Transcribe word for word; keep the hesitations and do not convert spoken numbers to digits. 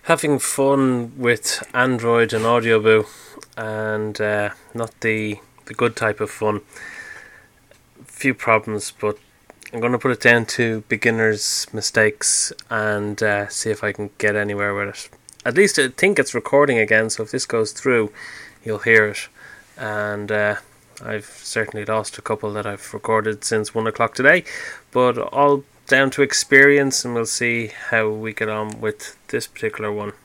Having fun with Android and Audioboo, and uh, not the the good type of fun. Few problems, but I'm going to put it down to beginners' mistakes and uh, see if I can get anywhere with it. At least I think it's recording again, so if this goes through, you'll hear it. And uh, I've certainly lost a couple that I've recorded since one o'clock today, but all down to experience, and we'll see how we get on with this particular one.